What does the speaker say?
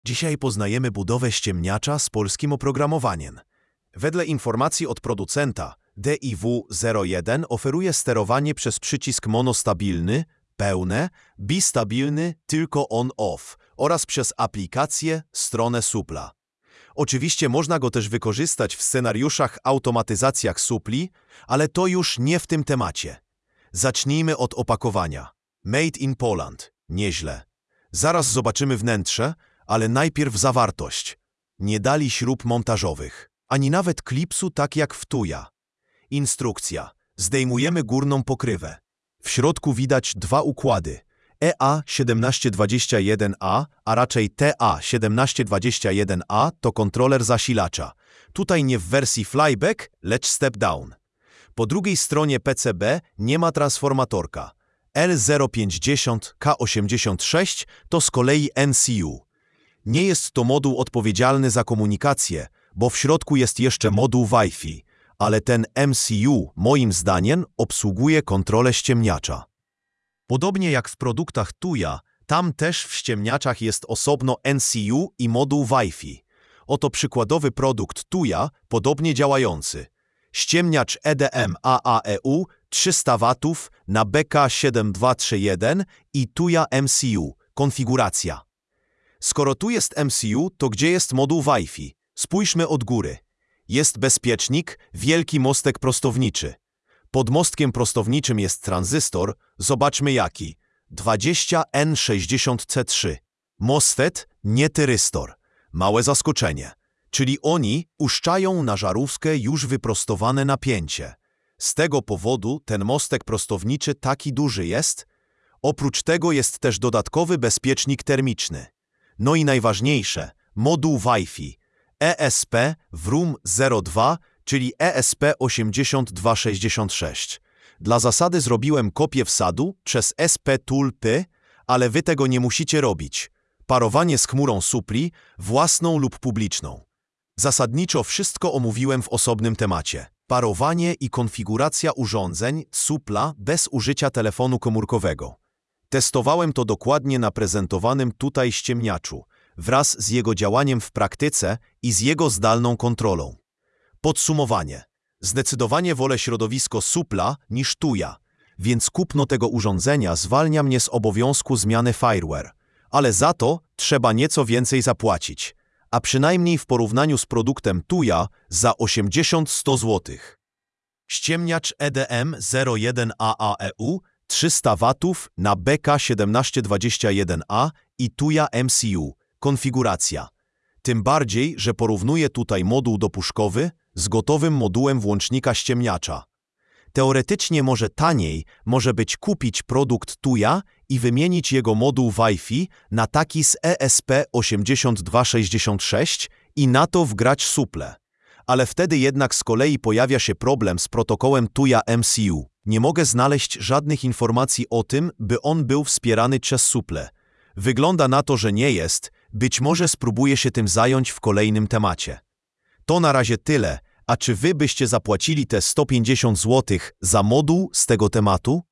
Dzisiaj poznajemy budowę ściemniacza z polskim oprogramowaniem. Wedle informacji od producenta, DIW01 oferuje sterowanie przez przycisk monostabilny, pełne, bistabilny, tylko on-off oraz przez aplikację, stronę supla. Oczywiście można go też wykorzystać w scenariuszach automatyzacjach supli, ale to już nie w tym temacie. Zacznijmy od opakowania. Made in Poland. Nieźle. Zaraz zobaczymy wnętrze, ale najpierw zawartość. Nie dali śrub montażowych, ani nawet klipsu tak jak w Tuya. Instrukcja. Zdejmujemy górną pokrywę. W środku widać dwa układy. EA1721A, a raczej TA1721A to kontroler zasilacza. Tutaj nie w wersji flyback, lecz step down. Po drugiej stronie PCB nie ma transformatorka. L050K86 to z kolei MCU. Nie jest to moduł odpowiedzialny za komunikację, bo w środku jest jeszcze moduł Wi-Fi, ale ten MCU, moim zdaniem, obsługuje kontrolę ściemniacza. Podobnie jak w produktach Tuya, tam też w ściemniaczach jest osobno MCU i moduł Wi-Fi. Oto przykładowy produkt Tuya, podobnie działający. Ściemniacz EDM AAEU 300 W na BK7231 i Tuya MCU. Konfiguracja. Skoro tu jest MCU, to gdzie jest moduł Wi-Fi? Spójrzmy od góry. Jest bezpiecznik, wielki mostek prostowniczy. Pod mostkiem prostowniczym jest tranzystor, zobaczmy jaki. 20N60C3. MOSFET, nie tyrystor. Małe zaskoczenie. Czyli oni uszczają na żarówkę już wyprostowane napięcie. Z tego powodu ten mostek prostowniczy taki duży jest. Oprócz tego jest też dodatkowy bezpiecznik termiczny. No i najważniejsze, moduł Wi-Fi. ESP WRUM02, czyli ESP8266. Dla zasady zrobiłem kopię wsadu przez SP-Tool-P, ale wy tego nie musicie robić. Parowanie z chmurą supli, własną lub publiczną. Zasadniczo wszystko omówiłem w osobnym temacie. Parowanie i konfiguracja urządzeń supla bez użycia telefonu komórkowego. Testowałem to dokładnie na prezentowanym tutaj ściemniaczu, wraz z jego działaniem w praktyce i z jego zdalną kontrolą. Podsumowanie. Zdecydowanie wolę środowisko supla niż Tuya, więc kupno tego urządzenia zwalnia mnie z obowiązku zmiany firmware, ale za to trzeba nieco więcej zapłacić, a przynajmniej w porównaniu z produktem Tuya za 80–100 zł. Ściemniacz EDM01AAEU 300 W na BK1721A i Tuya MCU. Konfiguracja. Tym bardziej, że porównuję tutaj moduł dopuszkowy z gotowym modułem włącznika ściemniacza. Teoretycznie może taniej może być kupić produkt Tuya i wymienić jego moduł Wi-Fi na taki z ESP8266 i na to wgrać suple. Ale wtedy jednak z kolei pojawia się problem z protokołem Tuya MCU. Nie mogę znaleźć żadnych informacji o tym, by on był wspierany przez suple. Wygląda na to, że nie jest, być może spróbuję się tym zająć w kolejnym temacie. To na razie tyle, a czy wy byście zapłacili te 150 zł za moduł z tego tematu?